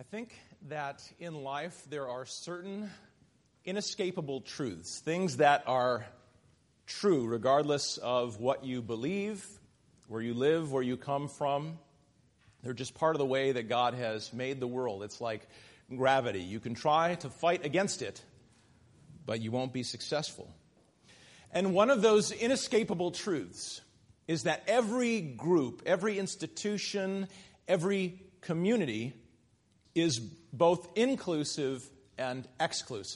I think that in life there are certain inescapable truths, things that are true regardless of what you believe, where you live, where you come from. They're just part of the way that God has made the world. It's like gravity. You can try to fight against it, but you won't be successful. And one of those inescapable truths is that every group, every institution, every community is both inclusive and exclusive.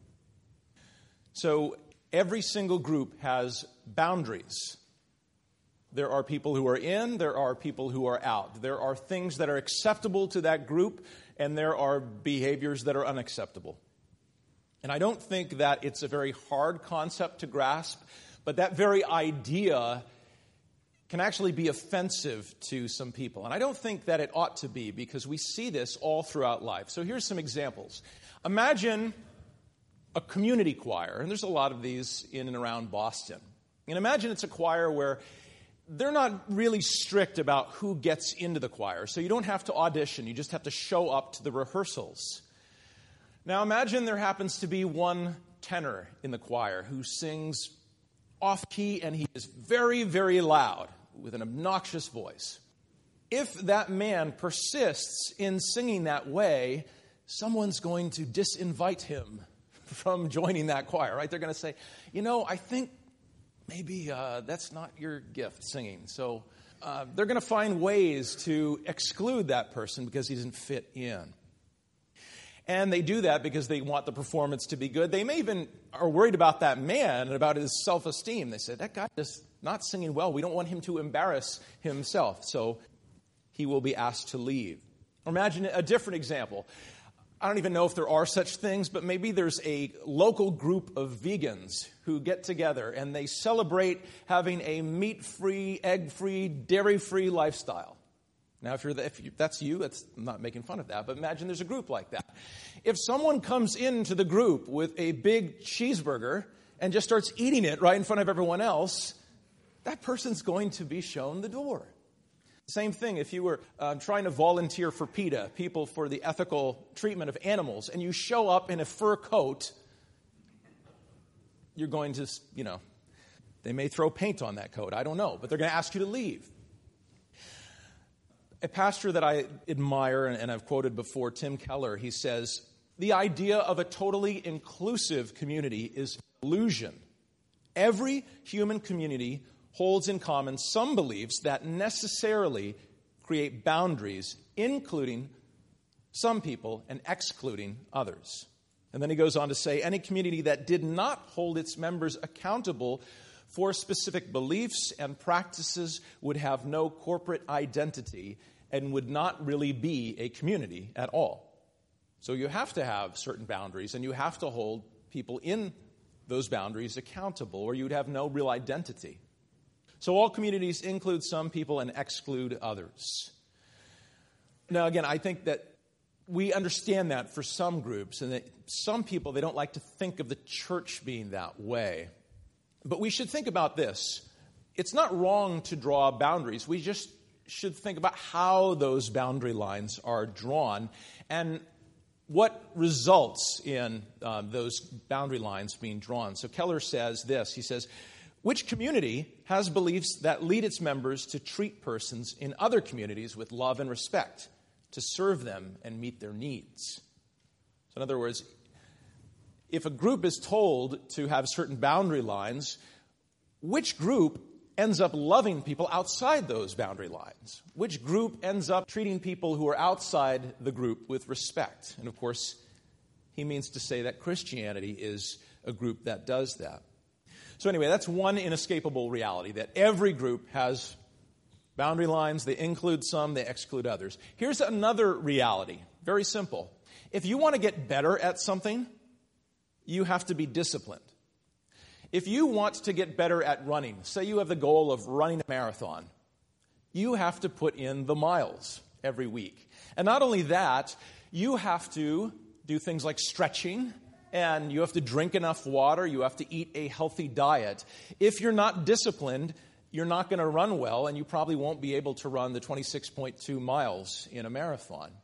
So every single group has boundaries. There are people who are in, there are people who are out. There are things that are acceptable to that group, and there are behaviors that are unacceptable. And I don't think that it's a very hard concept to grasp, but that very idea can actually be offensive to some people. And I don't think that it ought to be, because we see this all throughout life. So here's some examples. Imagine a community choir, and there's a lot of these in and around Boston. And imagine it's a choir where they're not really strict about who gets into the choir. So you don't have to audition. You just have to show up to the rehearsals. Now imagine there happens to be one tenor in the choir who sings off-key, and he is very, very loud with an obnoxious voice. If that man persists in singing that way, someone's going to disinvite him from joining that choir, right? They're going to say, I think maybe that's not your gift, singing. So they're going to find ways to exclude that person because he doesn't fit in. And they do that because they want the performance to be good. They may even are worried about that man and about his self-esteem. They say, that guy is not singing well. We don't want him to embarrass himself. So he will be asked to leave. Or imagine a different example. I don't even know if there are such things, but maybe there's a local group of vegans who get together and they celebrate having a meat-free, egg-free, dairy-free lifestyle. Now, if that's you, I'm not making fun of that, but imagine there's a group like that. If someone comes into the group with a big cheeseburger and just starts eating it right in front of everyone else, that person's going to be shown the door. Same thing if you were trying to volunteer for PETA, People for the Ethical Treatment of Animals, and you show up in a fur coat, you're going to, they may throw paint on that coat. I don't know, but they're going to ask you to leave. A pastor that I admire, and I've quoted before, Tim Keller, he says, the idea of a totally inclusive community is an illusion. Every human community holds in common some beliefs that necessarily create boundaries, including some people and excluding others. And then he goes on to say, any community that did not hold its members accountable for specific beliefs and practices would have no corporate identity and would not really be a community at all. So you have to have certain boundaries, and you have to hold people in those boundaries accountable, or you'd have no real identity. So all communities include some people and exclude others. Now, again, I think that we understand that for some groups, and that some people, they don't like to think of the church being that way. But we should think about this. It's not wrong to draw boundaries. We just should think about how those boundary lines are drawn and what results in those boundary lines being drawn. So Keller says this. He says, which community has beliefs that lead its members to treat persons in other communities with love and respect, to serve them and meet their needs? So in other words, if a group is told to have certain boundary lines, which group ends up loving people outside those boundary lines? Which group ends up treating people who are outside the group with respect? And of course, he means to say that Christianity is a group that does that. So anyway, that's one inescapable reality, that every group has boundary lines. They include some, they exclude others. Here's another reality, very simple. If you want to get better at something, you have to be disciplined. If you want to get better at running, say you have the goal of running a marathon, you have to put in the miles every week. And not only that, you have to do things like stretching, and you have to drink enough water, you have to eat a healthy diet. If you're not disciplined, you're not going to run well, and you probably won't be able to run the 26.2 miles in a marathon.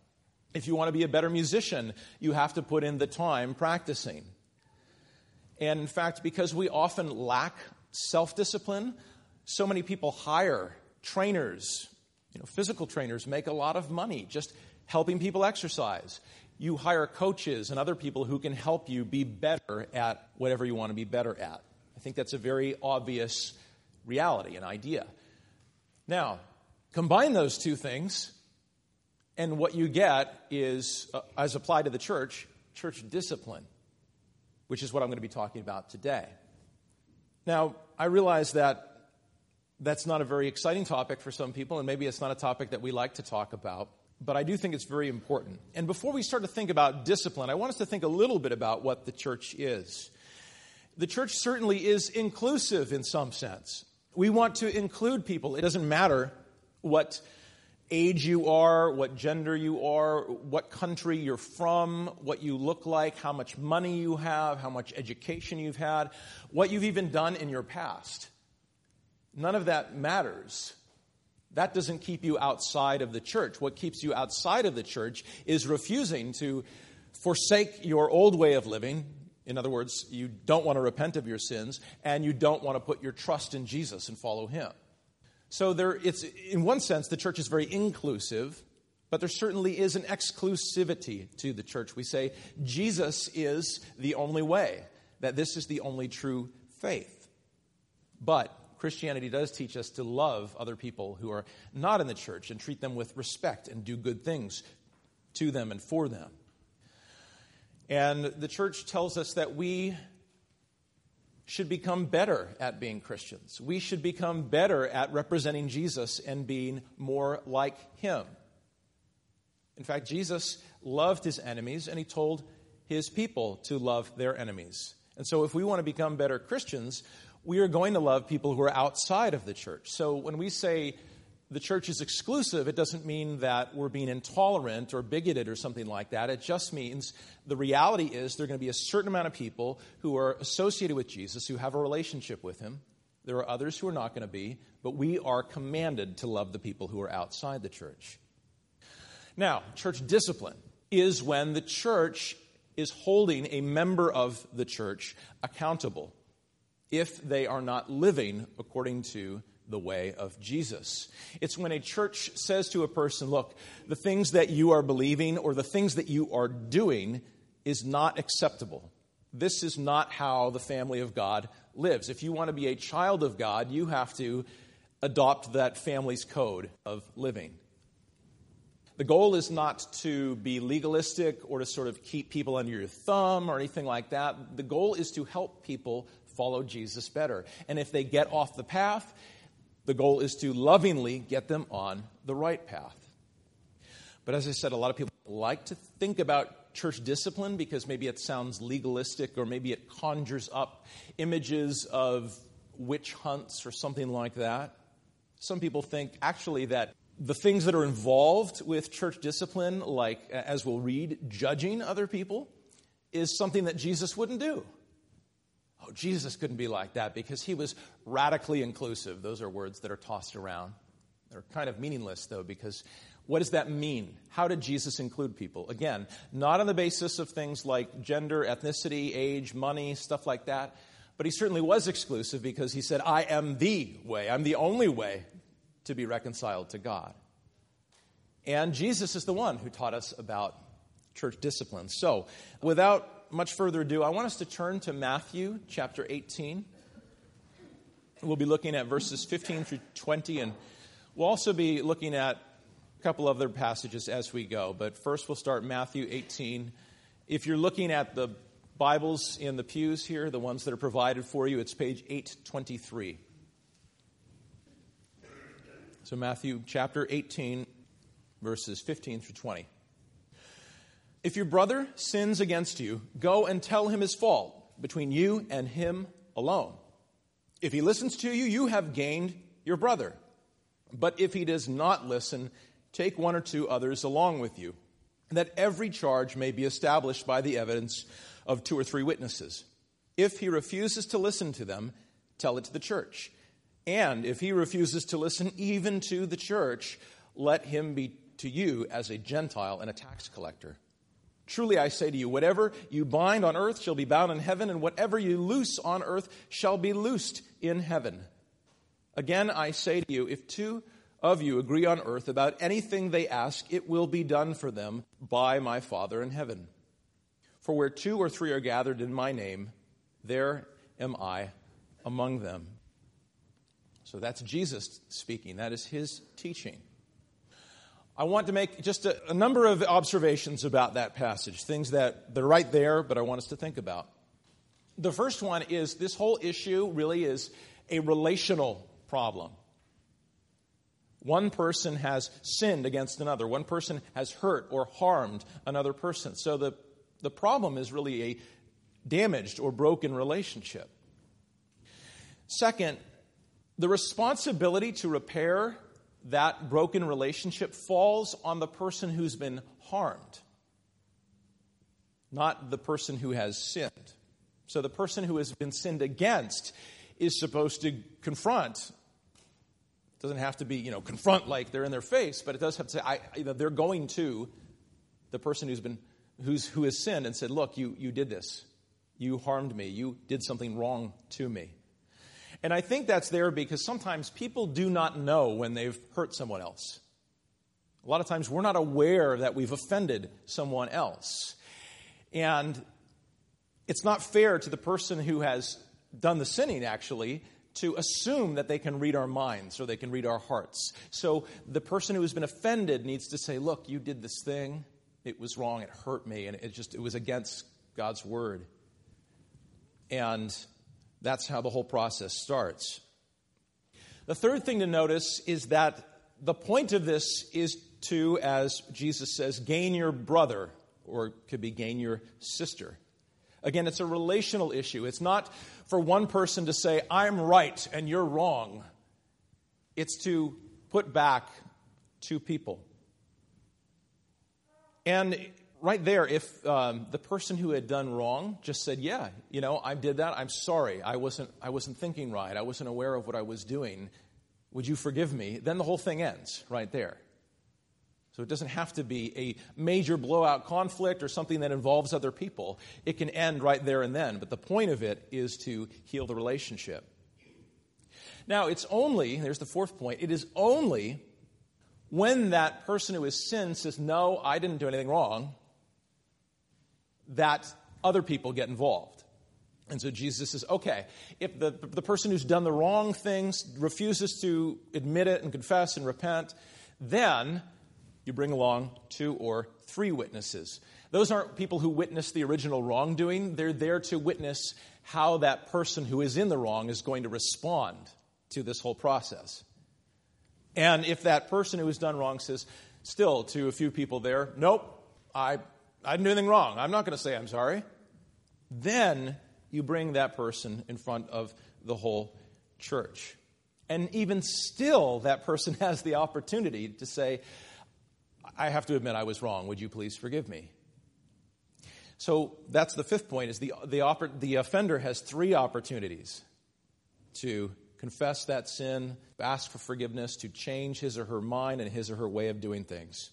If you want to be a better musician, you have to put in the time practicing. And in fact, because we often lack self-discipline, so many people hire trainers. Physical trainers make a lot of money just helping people exercise. You hire coaches and other people who can help you be better at whatever you want to be better at. I think that's a very obvious reality, an idea. Now, combine those two things, and what you get is, as applied to the church discipline, which is what I'm going to be talking about today. Now, I realize that that's not a very exciting topic for some people, and maybe it's not a topic that we like to talk about, but I do think it's very important. And before we start to think about discipline, I want us to think a little bit about what the church is. The church certainly is inclusive in some sense. We want to include people. It doesn't matter what age you are, what gender you are, what country you're from, what you look like, how much money you have, how much education you've had, what you've even done in your past. None of that matters. That doesn't keep you outside of the church. What keeps you outside of the church is refusing to forsake your old way of living. In other words, you don't want to repent of your sins, and you don't want to put your trust in Jesus and follow him. So it's in one sense, the church is very inclusive, but there certainly is an exclusivity to the church. We say Jesus is the only way, that this is the only true faith. But Christianity does teach us to love other people who are not in the church and treat them with respect and do good things to them and for them. And the church tells us that we should become better at being Christians. We should become better at representing Jesus and being more like him. In fact, Jesus loved his enemies, and he told his people to love their enemies. And so if we want to become better Christians, we are going to love people who are outside of the church. So when we say the church is exclusive, it doesn't mean that we're being intolerant or bigoted or something like that. It just means the reality is there are going to be a certain amount of people who are associated with Jesus, who have a relationship with him. There are others who are not going to be, but we are commanded to love the people who are outside the church. Now, church discipline is when the church is holding a member of the church accountable if they are not living according to the way of Jesus. It's when a church says to a person, look, the things that you are believing or the things that you are doing is not acceptable. This is not how the family of God lives. If you want to be a child of God, you have to adopt that family's code of living. The goal is not to be legalistic or to sort of keep people under your thumb or anything like that. The goal is to help people follow Jesus better. And if they get off the path, the goal is to lovingly get them on the right path. But as I said, a lot of people like to think about church discipline because maybe it sounds legalistic or maybe it conjures up images of witch hunts or something like that. Some people think actually that the things that are involved with church discipline, like, as we'll read, judging other people, is something that Jesus wouldn't do. Oh, Jesus couldn't be like that because he was radically inclusive. Those are words that are tossed around. They're kind of meaningless, though, because what does that mean? How did Jesus include people? Again, not on the basis of things like gender, ethnicity, age, money, stuff like that. But he certainly was exclusive because he said, I am the way. I'm the only way to be reconciled to God. And Jesus is the one who taught us about church discipline. So, without much further ado, I want us to turn to Matthew chapter 18. We'll be looking at verses 15 through 20, and we'll also be looking at a couple other passages as we go. But first we'll start Matthew 18. If you're looking at the Bibles in the pews here, the ones that are provided for you, it's page 823. So Matthew chapter 18, verses 15 through 20. If your brother sins against you, go and tell him his fault between you and him alone. If he listens to you, you have gained your brother. But if he does not listen, take one or two others along with you, that every charge may be established by the evidence of 2 or 3 witnesses. If he refuses to listen to them, tell it to the church. And if he refuses to listen even to the church, let him be to you as a Gentile and a tax collector. Truly I say to you, whatever you bind on earth shall be bound in heaven, and whatever you loose on earth shall be loosed in heaven. Again, I say to you, if two of you agree on earth about anything they ask, it will be done for them by my Father in heaven. For where 2 or 3 are gathered in my name, there am I among them. So that's Jesus speaking. That is his teaching. I want to make just a number of observations about that passage, things that are right there, but I want us to think about. The first one is this whole issue really is a relational problem. One person has sinned against another. One person has hurt or harmed another person. So the problem is really a damaged or broken relationship. Second, the responsibility to repair that broken relationship falls on the person who's been harmed, not the person who has sinned. So the person who has been sinned against is supposed to confront. It doesn't have to be, confront like they're in their face, but it does have to say, they're going to the person who has sinned and said, look, you did this. You harmed me. You did something wrong to me. And I think that's there because sometimes people do not know when they've hurt someone else. A lot of times we're not aware that we've offended someone else. And it's not fair to the person who has done the sinning, actually, to assume that they can read our minds or they can read our hearts. So the person who has been offended needs to say, look, you did this thing. It was wrong. It hurt me. And it was against God's word. And that's how the whole process starts. The third thing to notice is that the point of this is to, as Jesus says, gain your brother, or it could be gain your sister. Again, it's a relational issue. It's not for one person to say, I'm right and you're wrong. It's to put back two people. And right there, if the person who had done wrong just said, yeah, I did that. I'm sorry. I wasn't thinking right. I wasn't aware of what I was doing. Would you forgive me? Then the whole thing ends right there. So it doesn't have to be a major blowout conflict or something that involves other people. It can end right there and then. But the point of it is to heal the relationship. Now, here's the fourth point, it is only when that person who has sinned says, no, I didn't do anything wrong, that other people get involved. And so Jesus says, okay, if the person who's done the wrong things refuses to admit it and confess and repent, then you bring along 2 or 3 witnesses. Those aren't people who witness the original wrongdoing. They're there to witness how that person who is in the wrong is going to respond to this whole process. And if that person who has done wrong says, still to a few people there, nope, I didn't do anything wrong. I'm not going to say I'm sorry. Then you bring that person in front of the whole church. And even still, that person has the opportunity to say, I have to admit I was wrong. Would you please forgive me? So that's the fifth point, is the offender has 3 opportunities to confess that sin, ask for forgiveness, to change his or her mind and his or her way of doing things.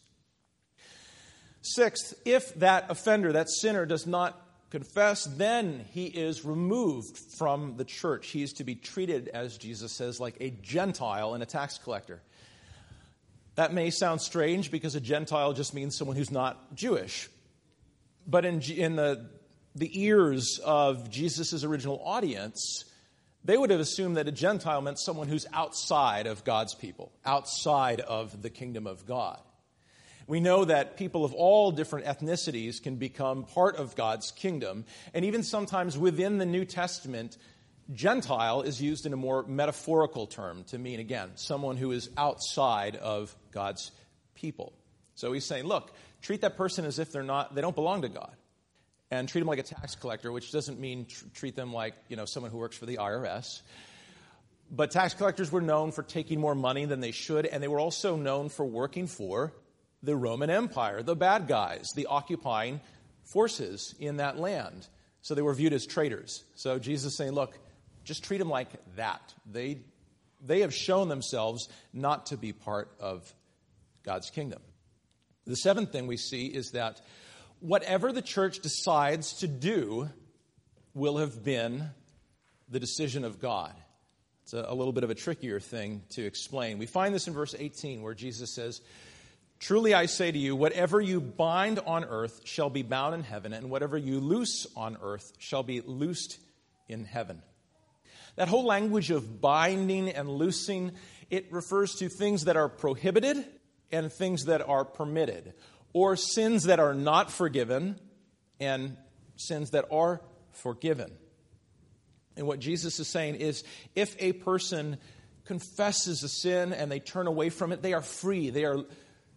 Sixth, if that offender, that sinner, does not confess, then he is removed from the church. He is to be treated, as Jesus says, like a Gentile and a tax collector. That may sound strange because a Gentile just means someone who's not Jewish. But in the ears of Jesus' original audience, they would have assumed that a Gentile meant someone who's outside of God's people, outside of the kingdom of God. We know that people of all different ethnicities can become part of God's kingdom. And even sometimes within the New Testament, Gentile is used in a more metaphorical term to mean, again, someone who is outside of God's people. So he's saying, look, treat that person as if they don't belong to God. And treat them like a tax collector, which doesn't mean treat them like, someone who works for the IRS. But tax collectors were known for taking more money than they should, and they were also known for working for the Roman Empire, the bad guys, the occupying forces in that land. So they were viewed as traitors. So Jesus is saying, look, just treat them like that. They have shown themselves not to be part of God's kingdom. The seventh thing we see is that whatever the church decides to do will have been the decision of God. It's a little bit of a trickier thing to explain. We find this in verse 18 where Jesus says, "Truly I say to you, whatever you bind on earth shall be bound in heaven, and whatever you loose on earth shall be loosed in heaven." That whole language of binding and loosing, it refers to things that are prohibited and things that are permitted, or sins that are not forgiven and sins that are forgiven. And what Jesus is saying is, if a person confesses a sin and they turn away from it, they are free. They are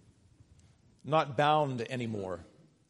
not bound anymore.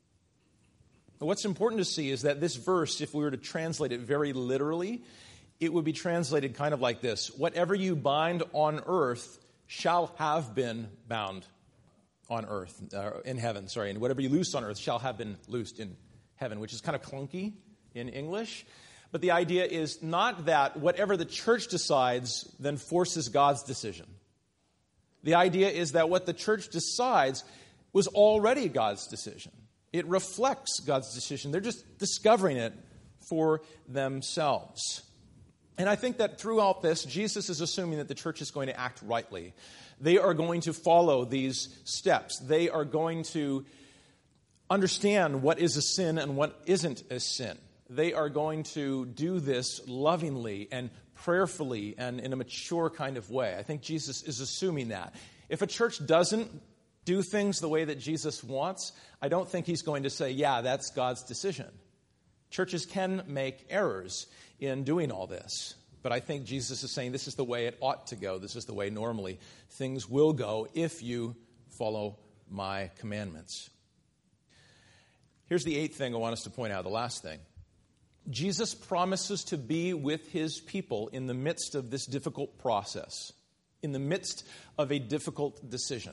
What's important to see is that this verse, if we were to translate it very literally, it would be translated kind of like this: whatever you bind on earth shall have been bound on earth, in heaven, and whatever you loose on earth shall have been loosed in heaven, which is kind of clunky in English. But the idea is not that whatever the church decides then forces God's decision. The idea is that what the church decides was already God's decision. It reflects God's decision. They're just discovering it for themselves. And I think that throughout this, Jesus is assuming that the church is going to act rightly. They are going to follow these steps. They are going to understand what is a sin and what isn't a sin. They are going to do this lovingly and prayerfully and in a mature kind of way. I think Jesus is assuming that. If a church doesn't do things the way that Jesus wants, I don't think he's going to say, yeah, that's God's decision. Churches can make errors in doing all this. But I think Jesus is saying this is the way it ought to go. This is the way normally things will go if you follow my commandments. Here's the eighth thing I want us to point out, the last thing. Jesus promises to be with his people in the midst of this difficult process, in the midst of a difficult decision.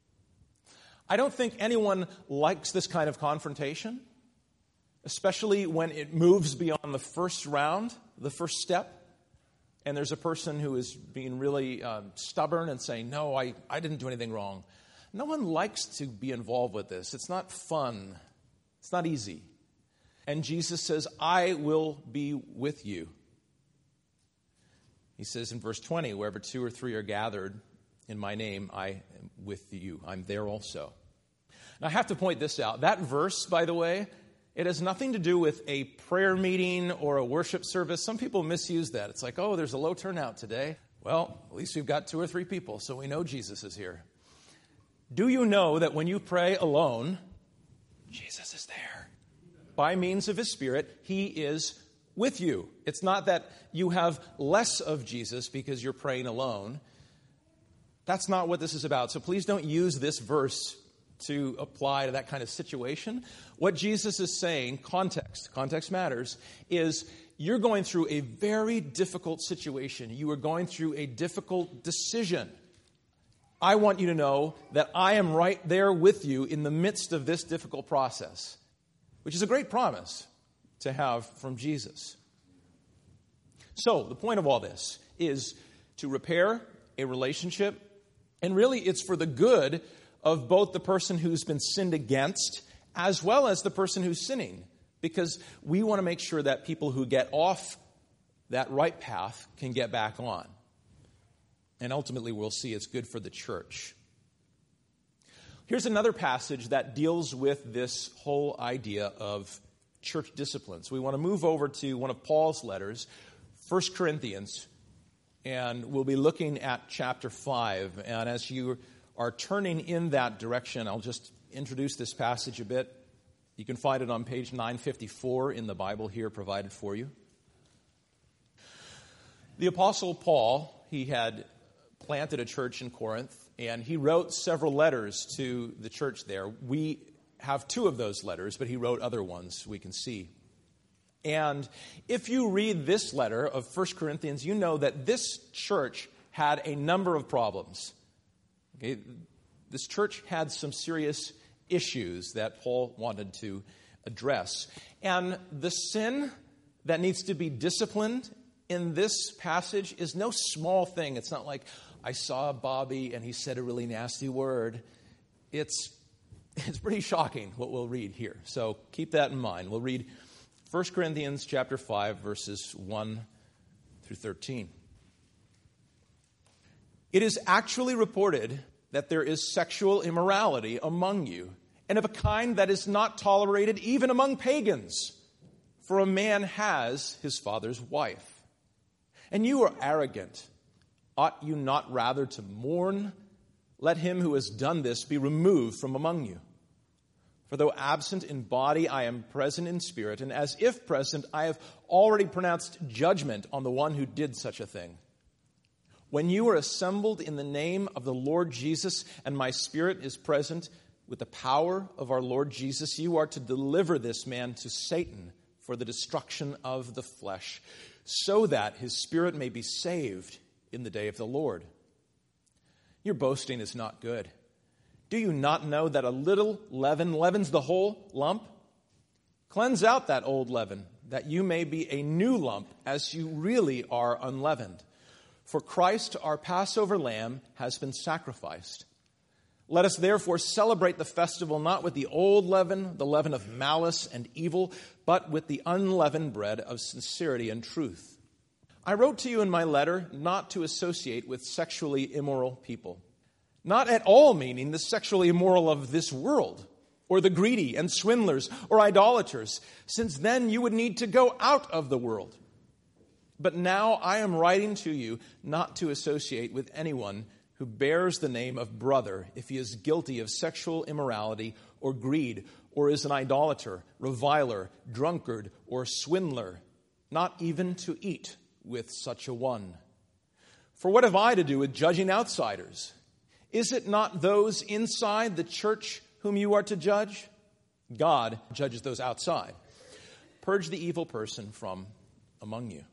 I don't think anyone likes this kind of confrontation, especially when it moves beyond the first round, the first step, and there's a person who is being really stubborn and saying, no, I didn't do anything wrong. No one likes to be involved with this. It's not fun. It's not easy. And Jesus says, I will be with you. He says in verse 20, wherever 2 or 3 are gathered in my name, I am with you. I'm there also. Now I have to point this out. That verse, by the way, it has nothing to do with a prayer meeting or a worship service. Some people misuse that. It's like, oh, there's a low turnout today. Well, at least we've got 2 or 3 people, so we know Jesus is here. Do you know that when you pray alone, Jesus is there? By means of his Spirit, he is with you. It's not that you have less of Jesus because you're praying alone. That's not what this is about. So please don't use this verse to apply to that kind of situation. What Jesus is saying, context matters, is you're going through a very difficult situation. You are going through a difficult decision. I want you to know that I am right there with you in the midst of this difficult process, which is a great promise to have from Jesus. So the point of all this is to repair a relationship, and really it's for the good of both the person who's been sinned against as well as the person who's sinning, because we want to make sure that people who get off that right path can get back on. And ultimately we'll see it's good for the church. Here's another passage that deals with this whole idea of church disciplines. We want to move over to one of Paul's letters, 1 Corinthians, and we'll be looking at chapter 5. And as you are turning in that direction, I'll just introduce this passage a bit. You can find it on page 954 in the Bible here provided for you. The Apostle Paul, he had planted a church in Corinth, and he wrote several letters to the church there. We have 2 of those letters, but he wrote other ones we can see. And if you read this letter of 1 Corinthians, you know that this church had a number of problems. Okay? This church had some serious issues that Paul wanted to address. And the sin that needs to be disciplined in this passage is no small thing. It's not like, I saw Bobby and he said a really nasty word. It's It's pretty shocking what we'll read here. So keep that in mind. We'll read 1 Corinthians chapter 5, verses 1 through 13. It is actually reported that there is sexual immorality among you, and of a kind that is not tolerated even among pagans. For a man has his father's wife. And you are arrogant. Ought you not rather to mourn? Let him who has done this be removed from among you. For though absent in body, I am present in spirit, and as if present, I have already pronounced judgment on the one who did such a thing. When you are assembled in the name of the Lord Jesus, and my spirit is present, with the power of our Lord Jesus, you are to deliver this man to Satan for the destruction of the flesh, so that his spirit may be saved in the day of the Lord. Your boasting is not good. Do you not know that a little leaven leavens the whole lump? Cleanse out that old leaven, that you may be a new lump, as you really are unleavened. For Christ, our Passover lamb, has been sacrificed. Let us therefore celebrate the festival not with the old leaven, the leaven of malice and evil, but with the unleavened bread of sincerity and truth. I wrote to you in my letter not to associate with sexually immoral people, not at all meaning the sexually immoral of this world, or the greedy and swindlers or idolaters, since then you would need to go out of the world. But now I am writing to you not to associate with anyone who bears the name of brother if he is guilty of sexual immorality or greed, or is an idolater, reviler, drunkard, or swindler, not even to eat with such a one. For what have I to do with judging outsiders? Is it not those inside the church whom you are to judge? God judges those outside. Purge the evil person from among you.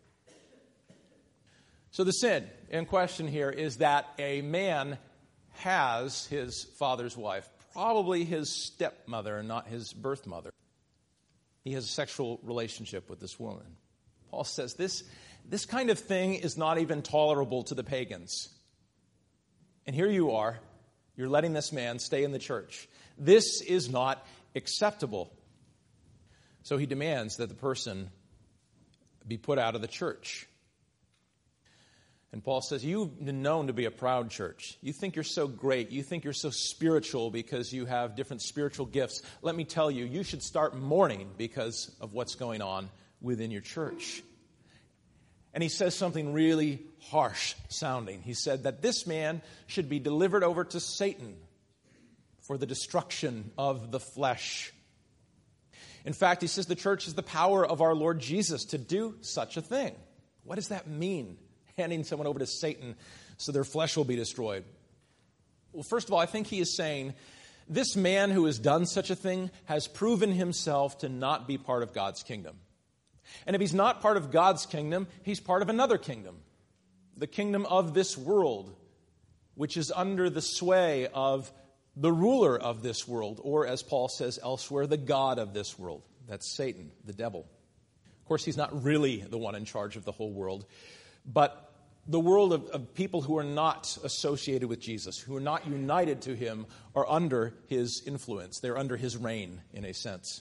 So the sin in question here is that a man has his father's wife, probably his stepmother, not his birth mother. He has a sexual relationship with this woman. Paul says this kind of thing is not even tolerable to the pagans. And here you are, you're letting this man stay in the church. This is not acceptable. So he demands that the person be put out of the church. And Paul says, you've been known to be a proud church. You think you're so great. You think you're so spiritual because you have different spiritual gifts. Let me tell you, you should start mourning because of what's going on within your church. And he says something really harsh sounding. He said that this man should be delivered over to Satan for the destruction of the flesh. In fact, he says the church is the power of our Lord Jesus to do such a thing. What does that mean? Handing someone over to Satan so their flesh will be destroyed. Well, first of all, I think he is saying this man who has done such a thing has proven himself to not be part of God's kingdom. And if he's not part of God's kingdom, he's part of another kingdom, the kingdom of this world, which is under the sway of the ruler of this world, or as Paul says elsewhere, the god of this world. That's Satan, the devil. Of course, he's not really the one in charge of the whole world, but the world of people who are not associated with Jesus, who are not united to him, are under his influence. They're under his reign, in a sense.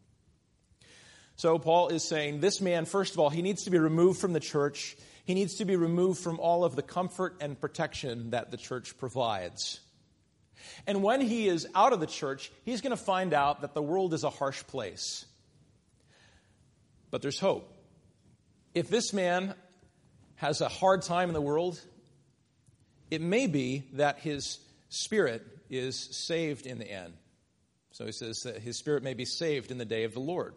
So Paul is saying this man, first of all, he needs to be removed from the church. He needs to be removed from all of the comfort and protection that the church provides. And when he is out of the church, he's going to find out that the world is a harsh place. But there's hope. If this man has a hard time in the world, it may be that his spirit is saved in the end. So he says that his spirit may be saved in the day of the Lord.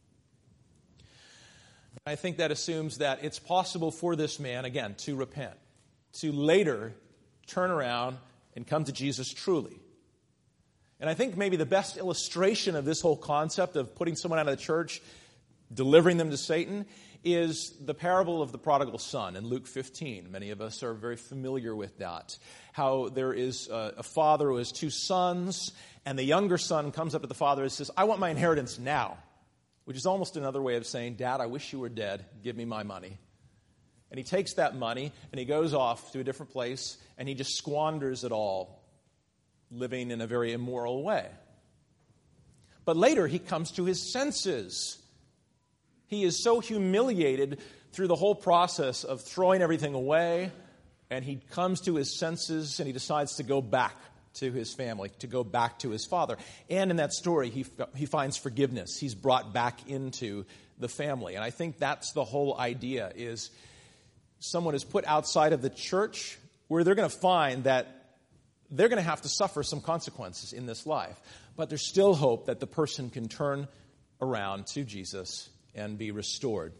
I think that assumes that it's possible for this man, again, to repent, to later turn around and come to Jesus truly. And I think maybe the best illustration of this whole concept of putting someone out of the church, delivering them to Satan, is the parable of the prodigal son in Luke 15. Many of us are very familiar with that. How there is a father who has two sons, and the younger son comes up to the father and says, I want my inheritance now. Which is almost another way of saying, Dad, I wish you were dead. Give me my money. And he takes that money and he goes off to a different place and he just squanders it all. living in a very immoral way. But later he comes to his senses. He is so humiliated through the whole process of throwing everything away, and he comes to his senses and he decides to go back to his family, to go back to his father. And in that story, he finds forgiveness. He's brought back into the family. And I think that's the whole idea, is someone is put outside of the church where they're going to find that they're going to have to suffer some consequences in this life. But there's still hope that the person can turn around to Jesus and be restored.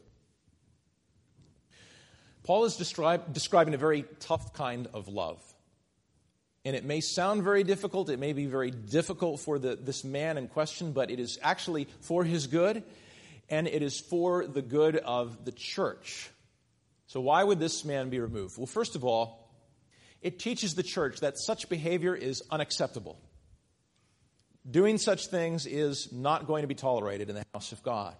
Paul is describing a very tough kind of love. And it may sound very difficult. It may be very difficult for this man in question, but it is actually for his good, and it is for the good of the church. So why would this man be removed? Well, first of all, it teaches the church that such behavior is unacceptable. Doing such things is not going to be tolerated in the house of God.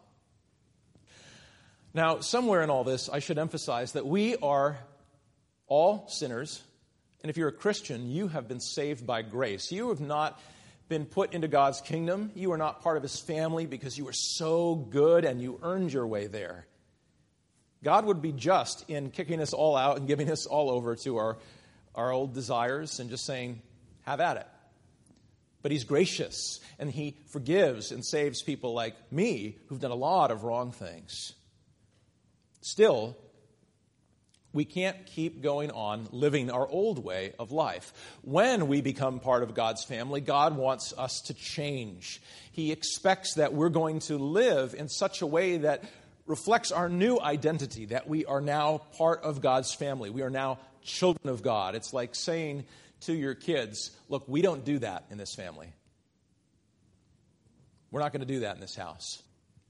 Now, somewhere in all this, I should emphasize that we are all sinners. And if you're a Christian, you have been saved by grace. You have not been put into God's kingdom. You are not part of his family because you are so good and you earned your way there. God would be just in kicking us all out and giving us all over to our old desires and just saying, have at it. But he's gracious, and he forgives and saves people like me who've done a lot of wrong things. Still, we can't keep going on living our old way of life. When we become part of God's family, God wants us to change. He expects that we're going to live in such a way that reflects our new identity, that we are now part of God's family. We are now children of God. It's like saying to your kids, look, we don't do that in this family. We're not going to do that in this house.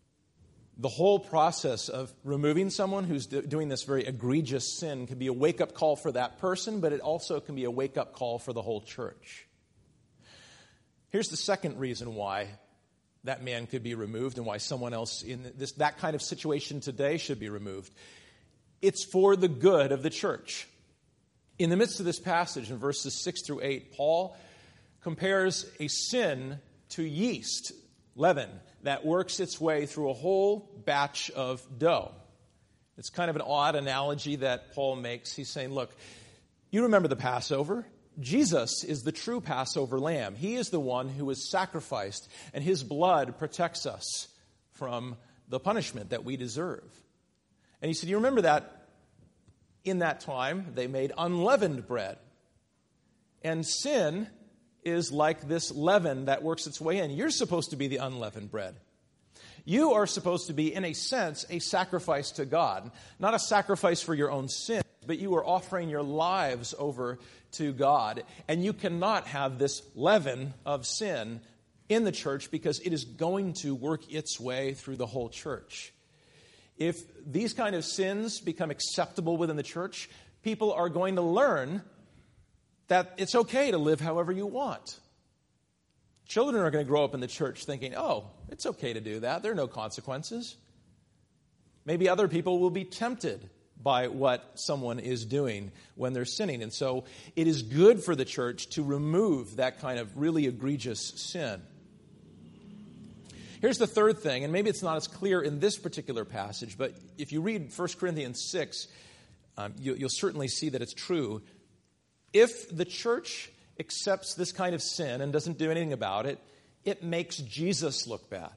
The whole process of removing someone who's doing this very egregious sin can be a wake-up call for that person, but it also can be a wake-up call for the whole church. Here's the second reason why that man could be removed and why someone else in that kind of situation today should be removed. It's for the good of the church. In the midst of this passage, in verses 6 through 8, Paul compares a sin to yeast, leaven, that works its way through a whole batch of dough. It's kind of an odd analogy that Paul makes. He's saying, look, you remember the Passover? Jesus is the true Passover lamb. He is the one who was sacrificed, and his blood protects us from the punishment that we deserve. And he said, you remember that in that time they made unleavened bread. And sin is like this leaven that works its way in. You're supposed to be the unleavened bread. You are supposed to be, in a sense, a sacrifice to God. Not a sacrifice for your own sin, but you are offering your lives over to God. And you cannot have this leaven of sin in the church because it is going to work its way through the whole church. If these kind of sins become acceptable within the church, people are going to learn that it's okay to live however you want. Children are going to grow up in the church thinking, oh, it's okay to do that. There are no consequences. Maybe other people will be tempted by what someone is doing when they're sinning. And so it is good for the church to remove that kind of really egregious sin. Here's the third thing, and maybe it's not as clear in this particular passage, but if you read 1 Corinthians 6, you'll certainly see that it's true. If the church accepts this kind of sin and doesn't do anything about it, it makes Jesus look bad.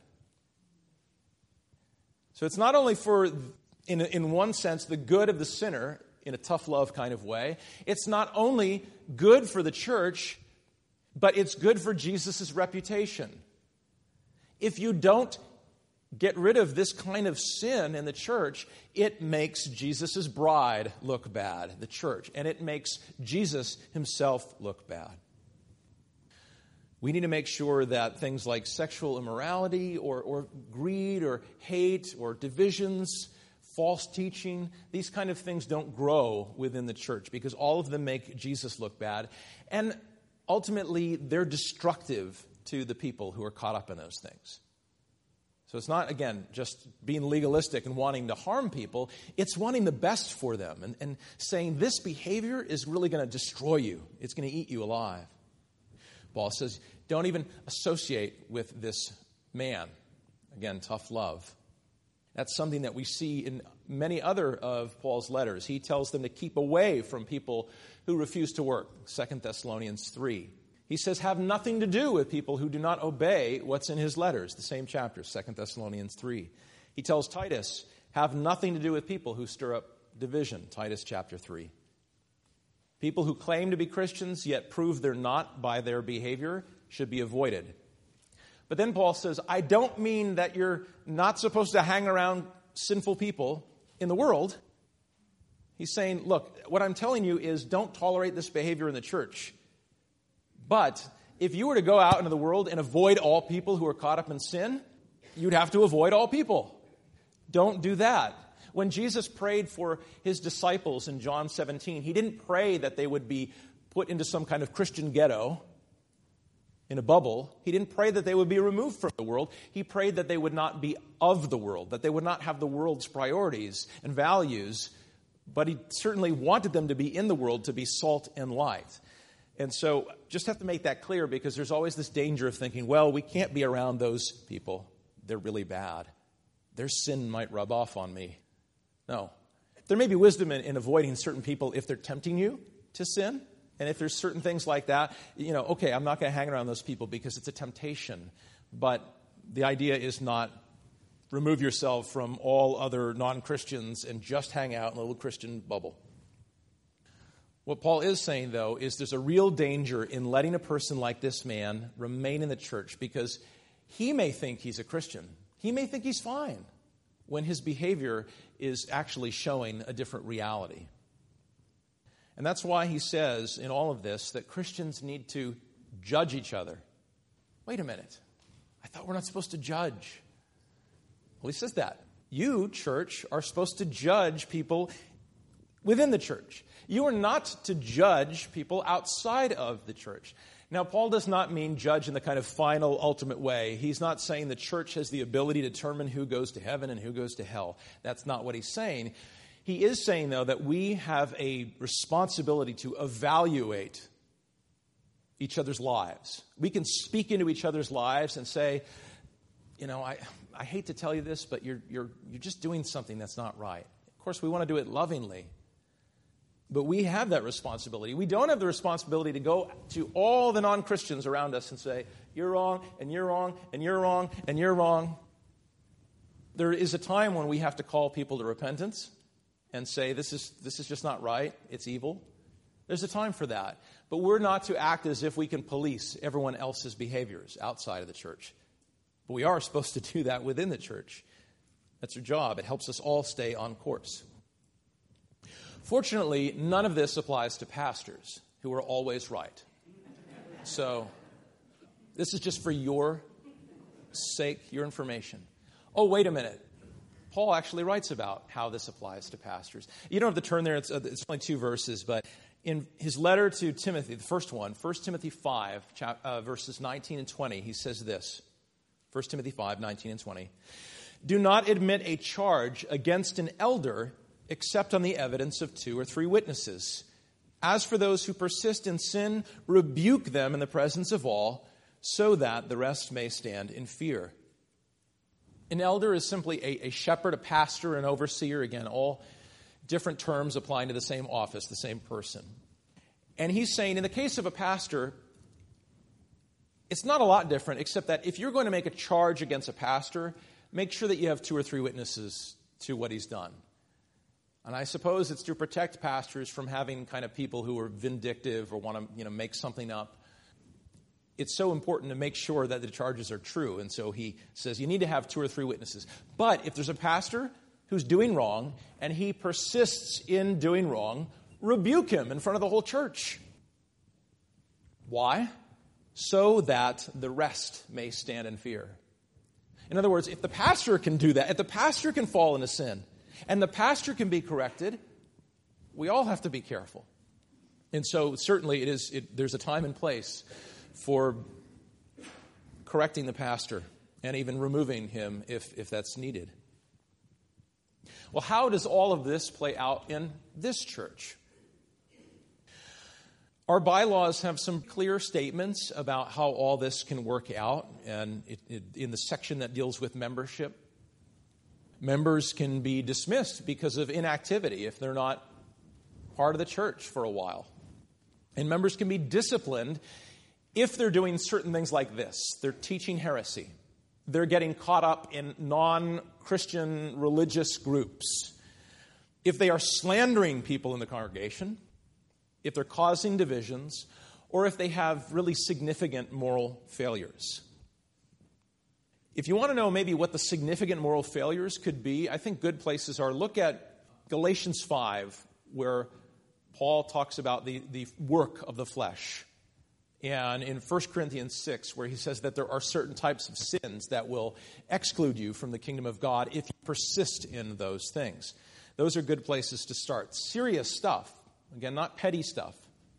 So it's not only for, in one sense, the good of the sinner in a tough love kind of way. It's not only good for the church, but it's good for Jesus' reputation. If you don't get rid of this kind of sin in the church, it makes Jesus' bride look bad, the church, and it makes Jesus himself look bad. We need to make sure that things like sexual immorality or greed or hate or divisions, false teaching, these kind of things don't grow within the church because all of them make Jesus look bad. And ultimately, they're destructive to the people who are caught up in those things. So it's not, again, just being legalistic and wanting to harm people. It's wanting the best for them and saying this behavior is really going to destroy you. It's going to eat you alive. Paul says, don't even associate with this man. Again, tough love. That's something that we see in many other of Paul's letters. He tells them to keep away from people who refuse to work. 2 Thessalonians 3. He says, have nothing to do with people who do not obey what's in his letters. The same chapter, 2 Thessalonians 3. He tells Titus, have nothing to do with people who stir up division. Titus chapter 3. People who claim to be Christians yet prove they're not by their behavior should be avoided. But then Paul says, I don't mean that you're not supposed to hang around sinful people in the world. He's saying, look, what I'm telling you is don't tolerate this behavior in the church. But if you were to go out into the world and avoid all people who are caught up in sin, you'd have to avoid all people. Don't do that. When Jesus prayed for his disciples in John 17, he didn't pray that they would be put into some kind of Christian ghetto in a bubble. He didn't pray that they would be removed from the world. He prayed that they would not be of the world, that they would not have the world's priorities and values, but he certainly wanted them to be in the world, to be salt and light. And so just have to make that clear, because there's always this danger of thinking, well, we can't be around those people. They're really bad. Their sin might rub off on me. No. There may be wisdom in avoiding certain people if they're tempting you to sin. And if there's certain things like that, okay, I'm not going to hang around those people because it's a temptation. But the idea is not remove yourself from all other non-Christians and just hang out in a little Christian bubble. What Paul is saying, though, is there's a real danger in letting a person like this man remain in the church, because he may think he's a Christian. He may think he's fine when his behavior is actually showing a different reality. And that's why he says in all of this that Christians need to judge each other. Wait a minute. I thought we're not supposed to judge. Well, he says that. You, church, are supposed to judge people within the church. You are not to judge people outside of the church. Now, Paul does not mean judge in the kind of final, ultimate way. He's not saying the church has the ability to determine who goes to heaven and who goes to hell. That's not what he's saying. He is saying, though, that we have a responsibility to evaluate each other's lives. We can speak into each other's lives and say, I hate to tell you this, but you're just doing something that's not right. Of course, we want to do it lovingly. But we have that responsibility. We don't have the responsibility to go to all the non-Christians around us and say, you're wrong, and you're wrong, and you're wrong, and you're wrong. There is a time when we have to call people to repentance and say, this is just not right, it's evil. There's a time for that. But we're not to act as if we can police everyone else's behaviors outside of the church. But we are supposed to do that within the church. That's our job. It helps us all stay on course. Fortunately, none of this applies to pastors who are always right. So this is just for your sake, your information. Oh, wait a minute. Paul actually writes about how this applies to pastors. You don't have to turn there. It's only 2 verses. But in his letter to Timothy, the first one, 1 Timothy 5, verses 19 and 20, he says this. 1 Timothy 5, 19 and 20. Do not admit a charge against an elder except on the evidence of 2 or 3 witnesses. As for those who persist in sin, rebuke them in the presence of all, so that the rest may stand in fear. An elder is simply a shepherd, a pastor, an overseer. Again, all different terms applying to the same office, the same person. And he's saying in the case of a pastor, it's not a lot different, except that if you're going to make a charge against a pastor, make sure that you have 2 or 3 witnesses to what he's done. And I suppose it's to protect pastors from having kind of people who are vindictive or want to, make something up. It's so important to make sure that the charges are true. And so he says you need to have 2 or 3 witnesses. But if there's a pastor who's doing wrong and he persists in doing wrong, rebuke him in front of the whole church. Why? So that the rest may stand in fear. In other words, if the pastor can do that, if the pastor can fall into sin, and the pastor can be corrected, we all have to be careful. And so certainly there's a time and place for correcting the pastor and even removing him if that's needed. Well, how does all of this play out in this church? Our bylaws have some clear statements about how all this can work out, and in the section that deals with membership, members can be dismissed because of inactivity if they're not part of the church for a while. And members can be disciplined if they're doing certain things like this. They're teaching heresy. They're getting caught up in non-Christian religious groups. If they are slandering people in the congregation, if they're causing divisions, or if they have really significant moral failures. If you want to know maybe what the significant moral failures could be, I think good places are look at Galatians 5, where Paul talks about the work of the flesh. And in 1 Corinthians 6, where he says that there are certain types of sins that will exclude you from the kingdom of God if you persist in those things. Those are good places to start. Serious stuff. Again, not petty stuff.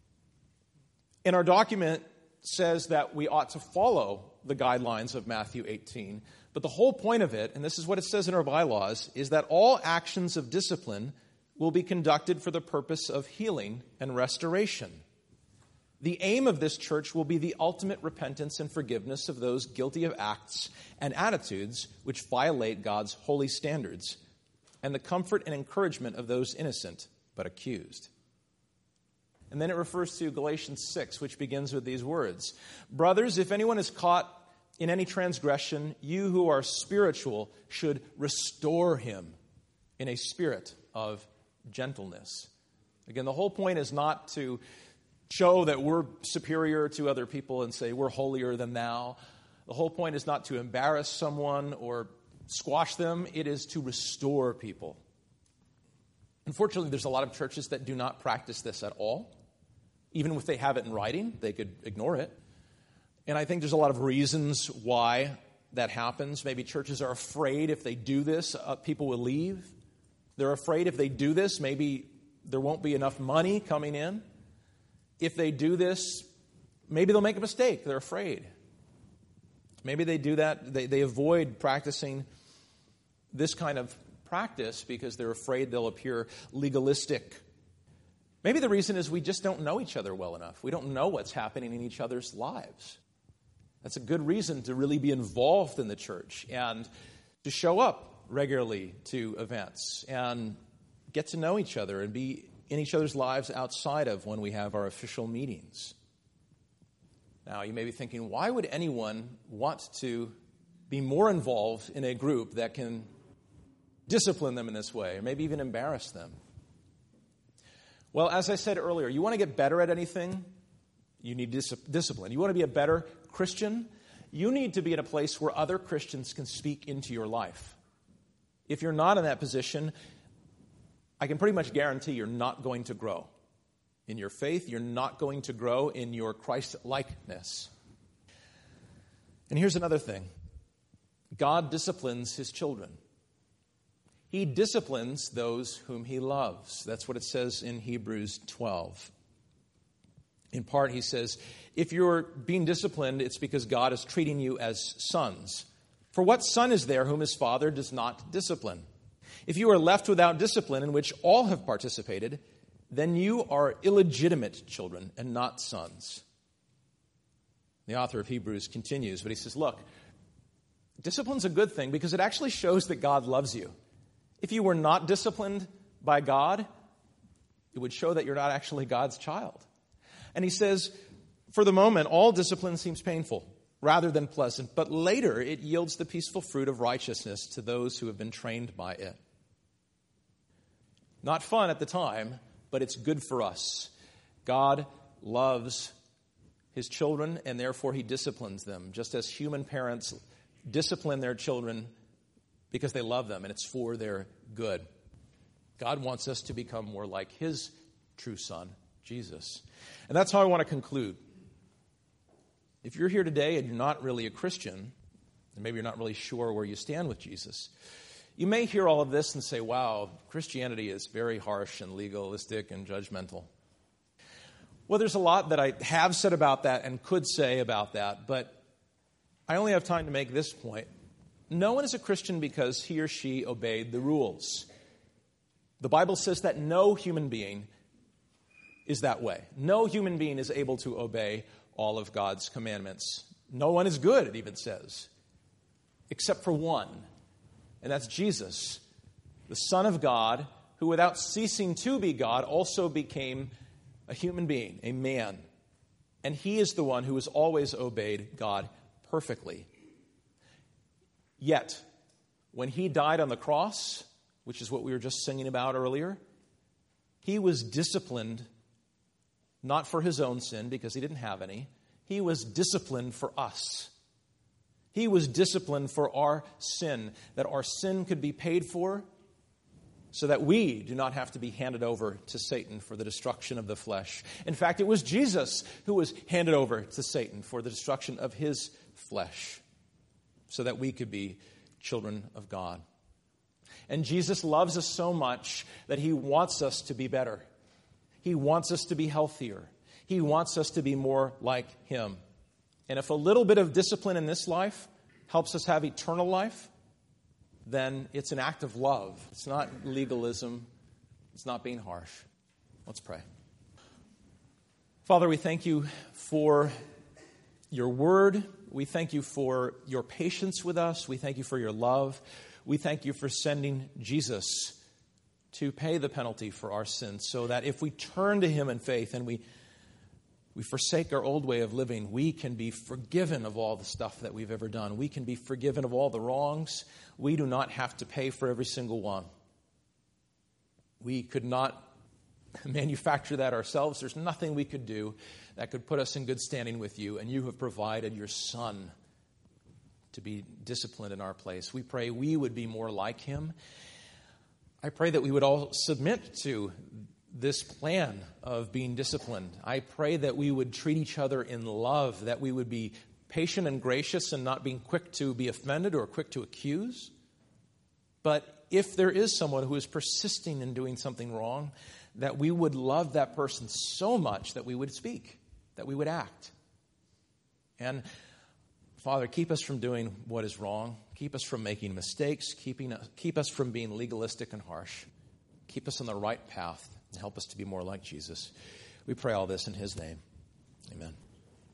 And our document says that we ought to follow the guidelines of Matthew 18. But the whole point of it, and this is what it says in our bylaws, is that all actions of discipline will be conducted for the purpose of healing and restoration. The aim of this church will be the ultimate repentance and forgiveness of those guilty of acts and attitudes which violate God's holy standards, and the comfort and encouragement of those innocent but accused. And then it refers to Galatians 6, which begins with these words. Brothers, if anyone is caught in any transgression, you who are spiritual should restore him in a spirit of gentleness. Again, the whole point is not to show that we're superior to other people and say we're holier than thou. The whole point is not to embarrass someone or squash them. It is to restore people. Unfortunately, there's a lot of churches that do not practice this at all. Even if they have it in writing, they could ignore it. And I think there's a lot of reasons why that happens. Maybe churches are afraid if they do this, people will leave. They're afraid if they do this, maybe there won't be enough money coming in. If they do this, maybe they'll make a mistake. They're afraid. Maybe they do that. They avoid practicing this kind of practice because they're afraid they'll appear legalistic. Maybe the reason is we just don't know each other well enough. We don't know what's happening in each other's lives. That's a good reason to really be involved in the church and to show up regularly to events and get to know each other and be in each other's lives outside of when we have our official meetings. Now, you may be thinking, why would anyone want to be more involved in a group that can discipline them in this way, or maybe even embarrass them? Well, as I said earlier, you want to get better at anything, you need discipline. You want to be a better Christian, you need to be in a place where other Christians can speak into your life. If you're not in that position, I can pretty much guarantee you're not going to grow in your faith. You're not going to grow in your Christ-likeness. And here's another thing. God disciplines his children. He disciplines those whom he loves. That's what it says in Hebrews 12. In part, he says, if you're being disciplined, it's because God is treating you as sons. For what son is there whom his father does not discipline? If you are left without discipline, in which all have participated, then you are illegitimate children and not sons. The author of Hebrews continues, but he says, look, discipline's a good thing because it actually shows that God loves you. If you were not disciplined by God, it would show that you're not actually God's child. And he says, for the moment, all discipline seems painful rather than pleasant, but later it yields the peaceful fruit of righteousness to those who have been trained by it. Not fun at the time, but it's good for us. God loves his children, and therefore he disciplines them, just as human parents discipline their children because they love them, and it's for their good. God wants us to become more like his true son, Jesus. And that's how I want to conclude. If you're here today and you're not really a Christian, and maybe you're not really sure where you stand with Jesus, you may hear all of this and say, wow, Christianity is very harsh and legalistic and judgmental. Well, there's a lot that I have said about that and could say about that, but I only have time to make this point. No one is a Christian because he or she obeyed the rules. The Bible says that no human being is that way. No human being is able to obey all of God's commandments. No one is good, it even says, except for one, and that's Jesus, the Son of God, who without ceasing to be God also became a human being, a man. And he is the one who has always obeyed God perfectly. Yet, when he died on the cross, which is what we were just singing about earlier, he was disciplined not for his own sin, because he didn't have any. He was disciplined for us. He was disciplined for our sin, that our sin could be paid for, so that we do not have to be handed over to Satan for the destruction of the flesh. In fact, it was Jesus who was handed over to Satan for the destruction of his flesh, so that we could be children of God. And Jesus loves us so much that he wants us to be better. He wants us to be healthier. He wants us to be more like him. And if a little bit of discipline in this life helps us have eternal life, then it's an act of love. It's not legalism. It's not being harsh. Let's pray. Father, we thank you for your word. We thank you for your patience with us. We thank you for your love. We thank you for sending Jesus to pay the penalty for our sins, so that if we turn to him in faith and we forsake our old way of living, we can be forgiven of all the stuff that we've ever done. We can be forgiven of all the wrongs. We do not have to pay for every single one. We could not manufacture that ourselves. There's nothing we could do that could put us in good standing with you, and you have provided your Son to be disciplined in our place. We pray we would be more like him. I pray that we would all submit to this plan of being disciplined. I pray that we would treat each other in love, that we would be patient and gracious and not being quick to be offended or quick to accuse. But if there is someone who is persisting in doing something wrong, that we would love that person so much that we would speak, that we would act. And Father, keep us from doing what is wrong. Keep us from making mistakes. Keep us from being legalistic and harsh. Keep us on the right path and help us to be more like Jesus. We pray all this in his name. Amen.